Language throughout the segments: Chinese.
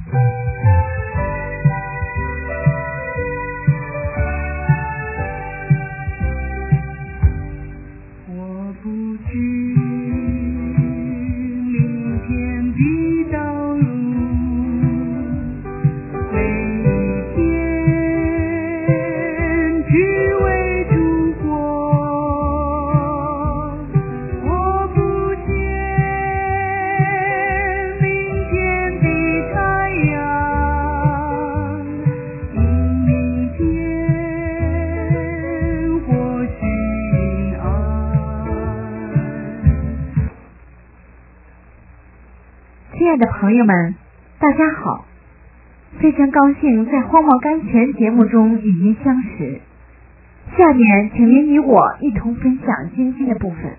亲爱的朋友们，大家好！非常高兴在荒漠甘泉节目中与您相识。下面请您与我一同分享今天的部分。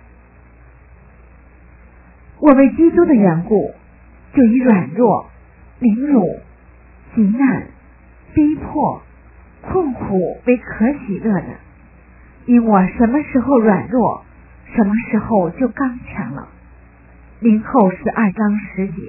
我为基督的缘故，就以软弱、凌辱、急难、逼迫、困苦为可喜乐的，因我什么时候软弱，什么时候就刚强了。林后12章10节。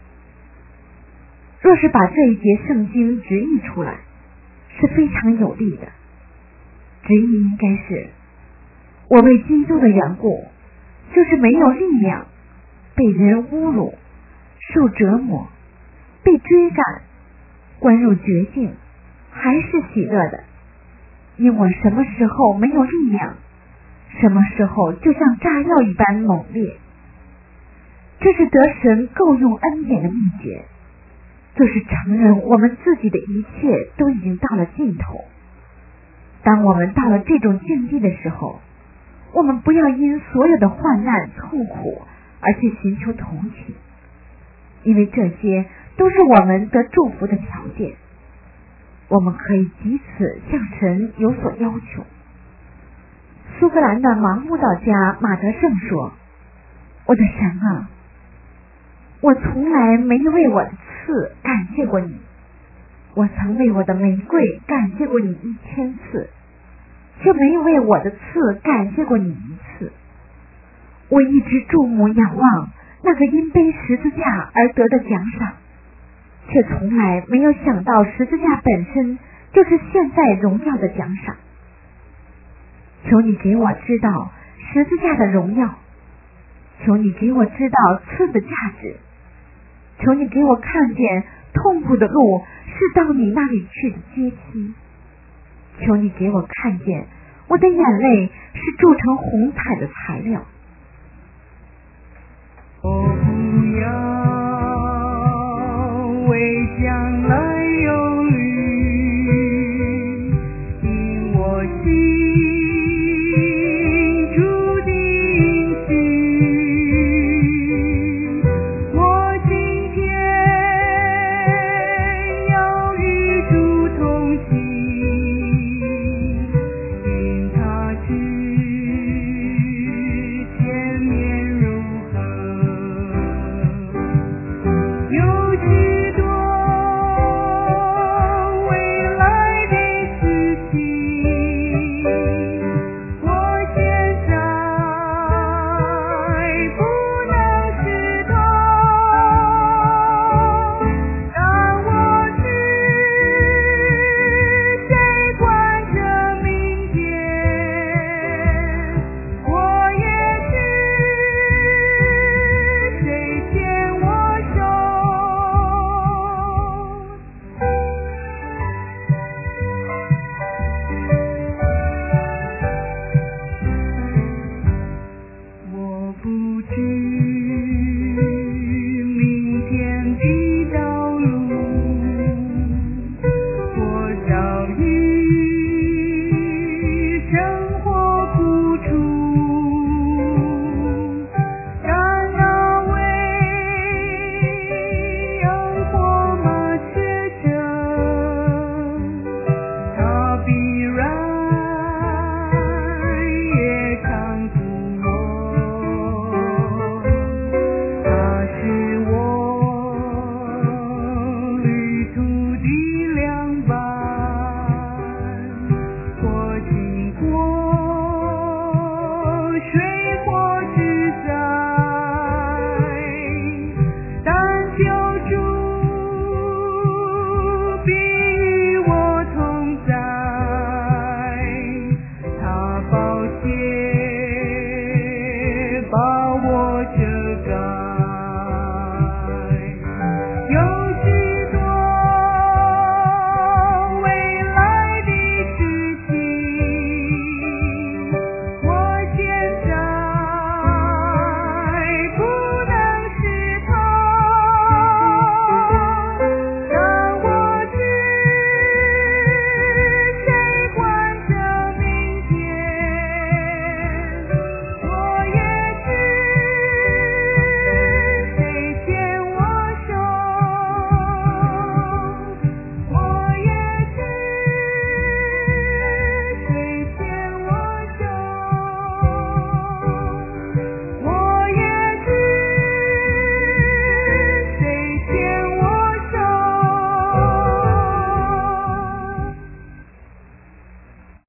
若是把这一节圣经直译出来，是非常有力的。直译应该是：我为基督的缘故，就是没有力量，被人侮辱，受折磨，被追赶，关入绝境，还是喜乐的。因我什么时候没有力量，什么时候就像炸药一般猛烈。这是得神够用恩典的秘诀，就是承认我们自己的一切都已经到了尽头。当我们到了这种境地的时候，我们不要因所有的患难痛苦而去寻求同情，因为这些都是我们得祝福的条件。我们可以彼此向神有所要求。苏格兰的盲悟道家马德胜说：我的神啊，我从来没有为我的刺感谢过你，我曾为我的玫瑰感谢过你1000次，却没有为我的刺感谢过你一次。我一直注目仰望那个因背十字架而得的奖赏，却从来没有想到十字架本身就是现在荣耀的奖赏。求你给我知道十字架的荣耀，求你给我知道刺的价值，求你给我看见痛苦的路是到你那里去的阶梯，求你给我看见我的眼泪是铸成红彩的材料。 我不要为将来